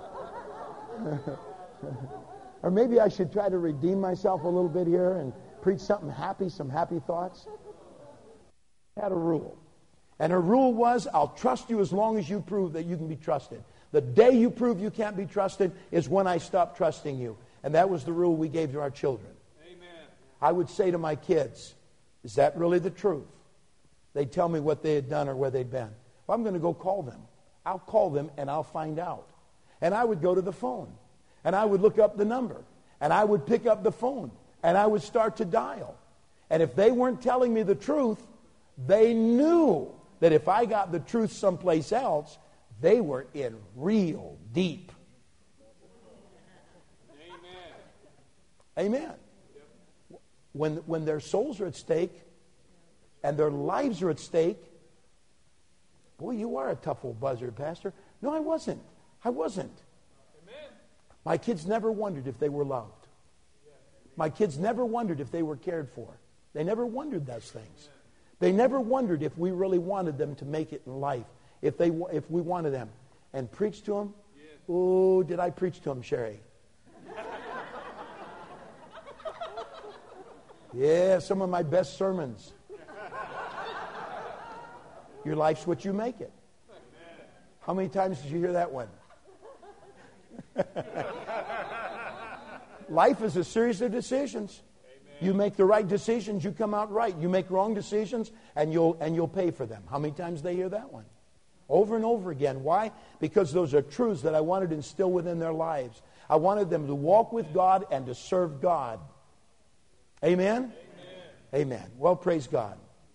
Or maybe I should try to redeem myself a little bit here and preach something happy, some happy thoughts. I had a rule. And her rule was, I'll trust you as long as you prove that you can be trusted. The day you prove you can't be trusted is when I stop trusting you. And that was the rule we gave to our children. Amen. I would say to my kids, is that really the truth? They'd tell me what they had done or where they'd been. Well, I'm going to go call them. I'll call them and I'll find out. And I would go to the phone. And I would look up the number. And I would pick up the phone. And I would start to dial. And if they weren't telling me the truth, they knew that if I got the truth someplace else, they were in real deep. Amen. Amen. When their souls are at stake and their lives are at stake, boy, you are a tough old buzzard, Pastor. No, I wasn't. I wasn't. Amen. My kids never wondered if they were loved. My kids never wondered if they were cared for. They never wondered those things. They never wondered if we really wanted them to make it in life, if we wanted them. And preach to them? Yes. Oh, did I preach to them, Sherry? Yeah, some of my best sermons. Your life's what you make it. How many times did you hear that one? Life is a series of decisions. You make the right decisions, you come out right. You make wrong decisions, and you'll pay for them. How many times they hear that one? Over and over again. Why? Because those are truths that I wanted to instill within their lives. I wanted them to walk with God and to serve God. Amen? Amen. Well, praise God.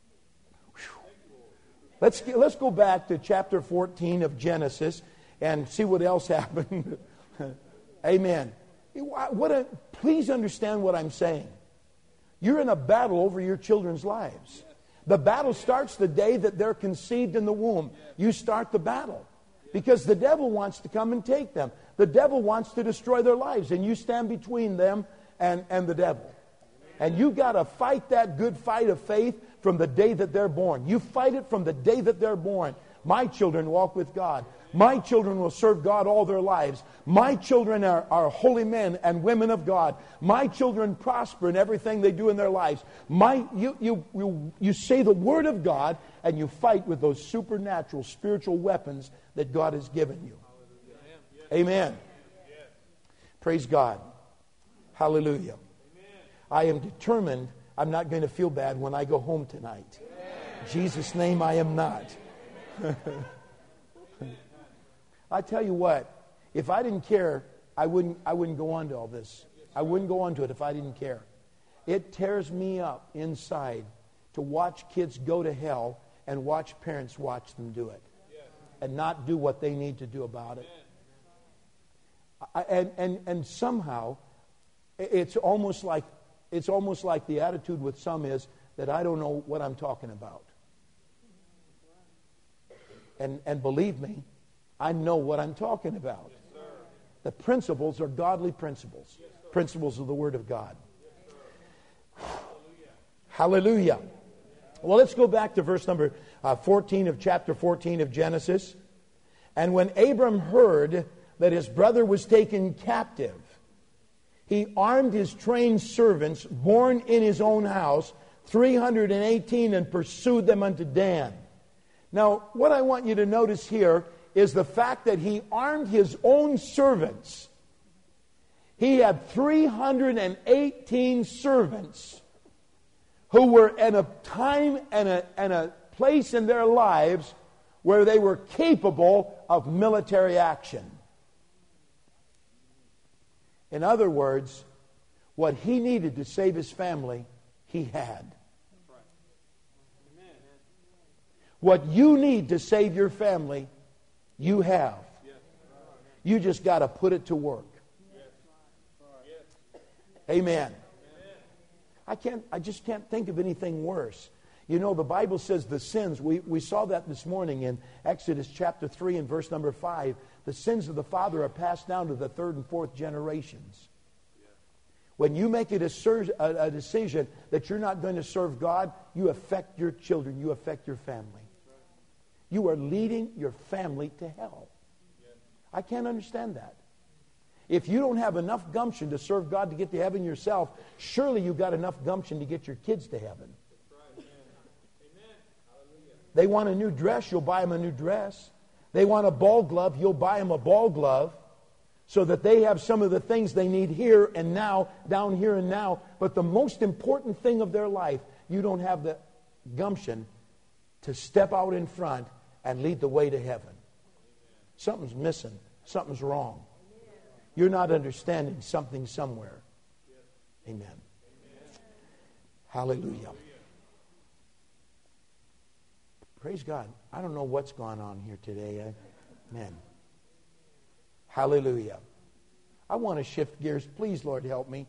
Let's go back to chapter 14 of Genesis and see what else happened. Amen. Please understand what I'm saying. You're in a battle over your children's lives. The battle starts the day that they're conceived in the womb. You start the battle. Because the devil wants to come and take them. The devil wants to destroy their lives. And you stand between them and the devil. And you got to fight that good fight of faith from the day that they're born. You fight it from the day that they're born. My children walk with God. My children will serve God all their lives. My children are holy men and women of God. My children prosper in everything they do in their lives. You say the word of God and you fight with those supernatural spiritual weapons that God has given you. Amen. Praise God. Hallelujah. I am determined I'm not going to feel bad when I go home tonight. In Jesus' name, I am not. I tell you what, if I didn't care, I wouldn't go on to all this. I wouldn't go on to it if I didn't care. It tears me up inside to watch kids go to hell and watch parents watch them do it and not do what they need to do about it. And somehow, it's almost like the attitude with some is that I don't know what I'm talking about. And believe me, I know what I'm talking about. The principles are godly principles. Principles of the Word of God. Hallelujah. Well, let's go back to verse number 14 of chapter 14 of Genesis. And when Abram heard that his brother was taken captive, he armed his trained servants, born in his own house, 318, and pursued them unto Dan. Now, what I want you to notice here is the fact that he armed his own servants. He had 318 servants who were at a time and a place in their lives where they were capable of military action. In other words, what he needed to save his family, he had. What you need to save your family, you have. You just got to put it to work. Amen. I just can't think of anything worse. You know, the Bible says the sins, we saw that this morning in Exodus chapter 3 and verse number 5. The sins of the father are passed down to the third and fourth generations. When you make a decision that you're not going to serve God, you affect your children, you affect your family. You are leading your family to hell. I can't understand that. If you don't have enough gumption to serve God to get to heaven yourself, surely you've got enough gumption to get your kids to heaven. They want a new dress, you'll buy them a new dress. They want a ball glove, you'll buy them a ball glove so that they have some of the things they need here and now, down here and now. But the most important thing of their life, you don't have the gumption to step out in front and lead the way to heaven. Something's missing. Something's wrong. You're not understanding something somewhere. Amen. Hallelujah. Praise God. I don't know what's going on here today. Amen. Hallelujah. I want to shift gears. Please, Lord, help me.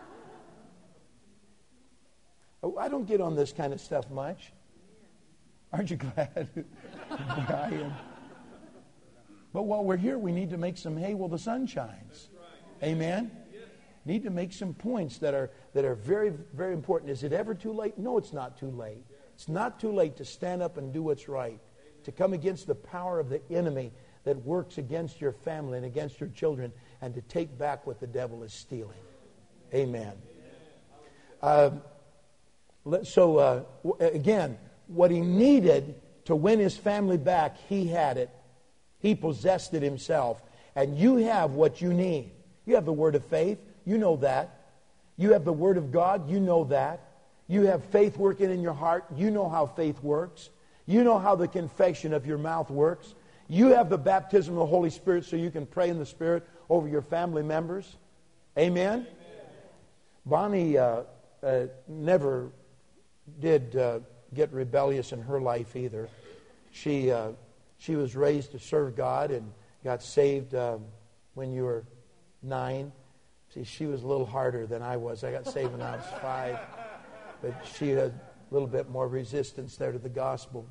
I don't get on this kind of stuff much. Aren't you glad? I am. But while we're here, we need to make some hay while the sun shines. Amen? Need to make some points that are very, very important. Is it ever too late? No, it's not too late. It's not too late to stand up and do what's right, to come against the power of the enemy that works against your family and against your children, and to take back what the devil is stealing. Amen. Again, what he needed to win his family back, he had it. He possessed it himself. And you have what you need. You have the word of faith. You know that. You have the word of God. You know that. You have faith working in your heart. You know how faith works. You know how the confession of your mouth works. You have the baptism of the Holy Spirit so you can pray in the Spirit over your family members. Amen? Bonnie never did get rebellious in her life either. She was raised to serve God and got saved when you were 9. See, she was a little harder than I was. I got saved when I was 5. But she had a little bit more resistance there to the gospel.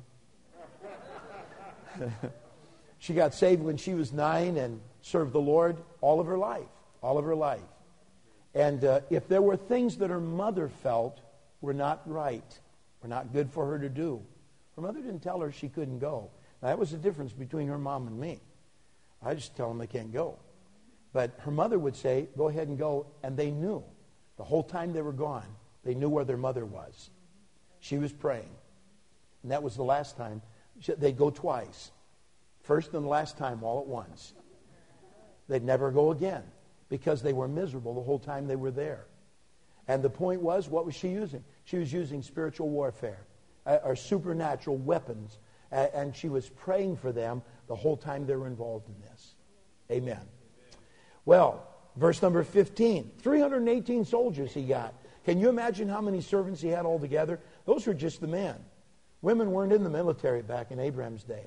She got saved when she was 9 and served the Lord all of her life. All of her life. And if there were things that her mother felt were not right, were not good for her to do, her mother didn't tell her she couldn't go. Now, that was the difference between her mom and me. I just tell them they can't go. But her mother would say, go ahead and go. And they knew. The whole time they were gone, they knew where their mother was. She was praying. And that was the last time. They'd go twice. First and the last time all at once. They'd never go again because they were miserable the whole time they were there. And the point was, what was she using? She was using spiritual warfare or supernatural weapons. And she was praying for them the whole time they were involved in this. Amen. Well, verse number 15. 318 soldiers he got. Can you imagine how many servants he had altogether? Those were just the men. Women weren't in the military back in Abraham's day.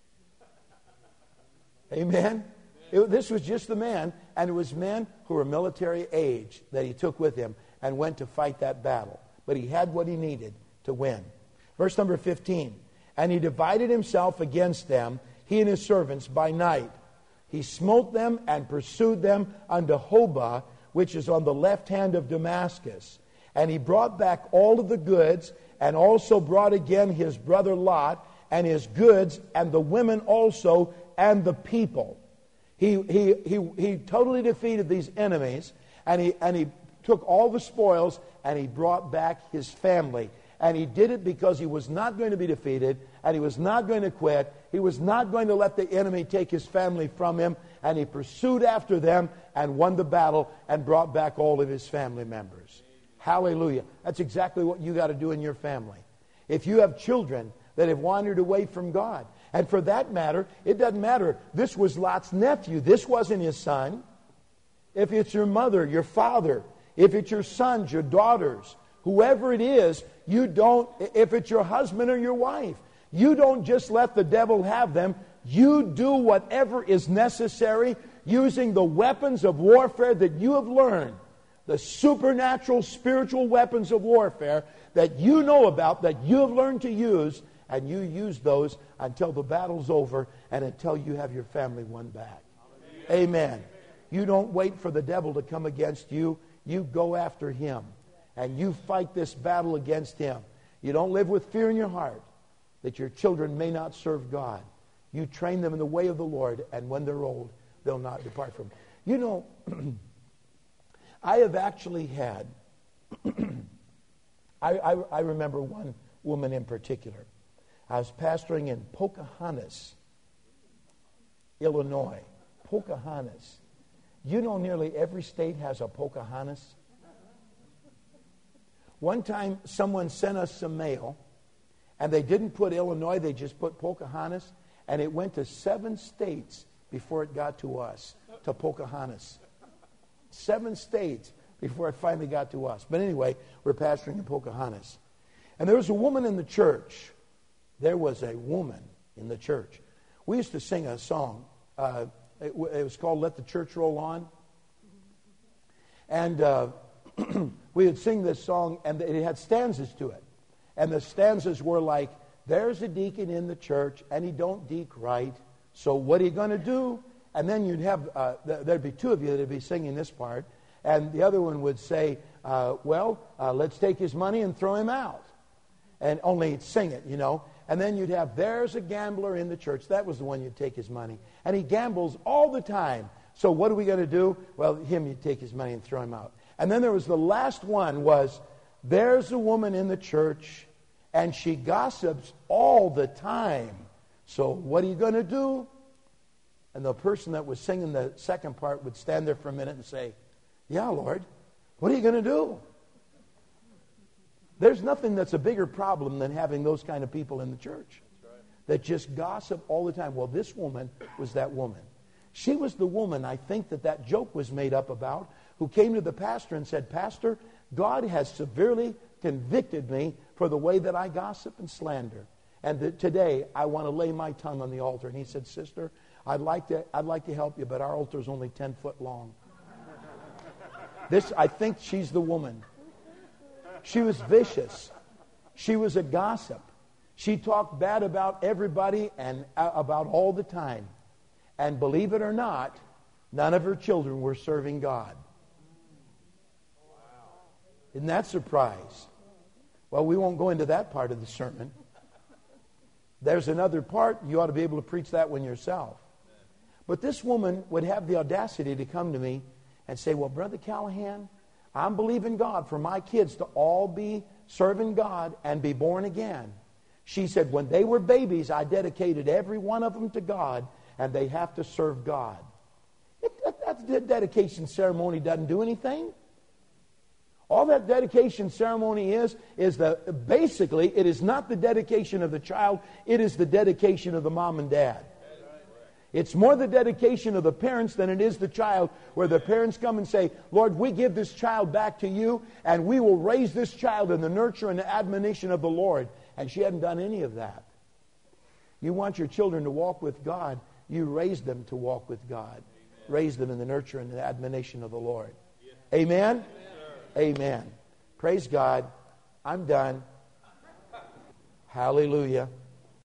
Amen? This was just the men, and it was men who were military age that he took with him and went to fight that battle. But he had what he needed to win. Verse number 15. And he divided himself against them. he and his servants, by night. He smote them and pursued them unto Hobah, which is on the left hand of Damascus. And he brought back all of the goods, and also brought again his brother Lot, and his goods, and the women also, and the people. He totally defeated these enemies, and he took all the spoils, and he brought back his family. And he did it because he was not going to be defeated, and he was not going to quit. He was not going to let the enemy take his family from him, and he pursued after them and won the battle and brought back all of his family members. Hallelujah. That's exactly what you got to do in your family. If you have children that have wandered away from God, and for that matter, it doesn't matter. This was Lot's nephew. This wasn't his son. If it's your mother, your father, if it's your sons, your daughters, whoever it is, you don't, if it's your husband or your wife, you don't just let the devil have them. You do whatever is necessary using the weapons of warfare that you have learned, the supernatural spiritual weapons of warfare that you know about, that you have learned to use, and you use those until the battle's over and until you have your family won back. Amen. You don't wait for the devil to come against you. You go after him. And you fight this battle against him. You don't live with fear in your heart that your children may not serve God. You train them in the way of the Lord, and when they're old, they'll not depart from him. You know, I have actually had, I remember one woman in particular. I was pastoring in Pocahontas, Illinois. Pocahontas. You know nearly every state has a Pocahontas. One time, someone sent us some mail, and they didn't put Illinois, they just put Pocahontas, and it went to 7 states before it got to us, to Pocahontas. 7 states before it finally got to us. But anyway, we're pastoring in Pocahontas. And there was a woman in the church. There was a woman in the church. We used to sing a song. It was called Let the Church Roll On. And we would sing this song, and it had stanzas to it. And the stanzas were like, there's a deacon in the church, and he don't deke right. So what are you going to do? And then you'd have, there'd be 2 of you that would be singing this part. And the other one would say, let's take his money and throw him out. And only sing it, you know. And then you'd have, there's a gambler in the church. That was the one you'd take his money. And he gambles all the time. So what are we going to do? Well, him, you'd take his money and throw him out. And then there was the last one was, there's a woman in the church, and she gossips all the time. So what are you going to do? And the person that was singing the second part would stand there for a minute and say, yeah, Lord, what are you going to do? There's nothing that's a bigger problem than having those kind of people in the church that just gossip all the time. Well, this woman was that woman. She was the woman, I think, that joke was made up about, who came to the pastor and said, Pastor, God has severely convicted me for the way that I gossip and slander. And today, I want to lay my tongue on the altar. And he said, Sister, I'd like to help you, but our altar is only 10 foot long. I think she's the woman. She was vicious. She was a gossip. She talked bad about everybody and about all the time. And believe it or not, none of her children were serving God. Isn't that surprise? Well, we won't go into that part of the sermon. There's another part. You ought to be able to preach that one yourself. But this woman would have the audacity to come to me and say, well, Brother Callahan, I'm believing God for my kids to all be serving God and be born again. She said, when they were babies, I dedicated every one of them to God, and they have to serve God. That dedication ceremony doesn't do anything. All that dedication ceremony is that basically it is not the dedication of the child, it is the dedication of the mom and dad. It's more the dedication of the parents than it is the child, where the parents come and say, Lord, we give this child back to you, and we will raise this child in the nurture and the admonition of the Lord. And she hadn't done any of that. You want your children to walk with God, you raise them to walk with God. Amen. Raise them in the nurture and the admonition of the Lord. Yeah. Amen? Amen. Praise God. I'm done. Hallelujah.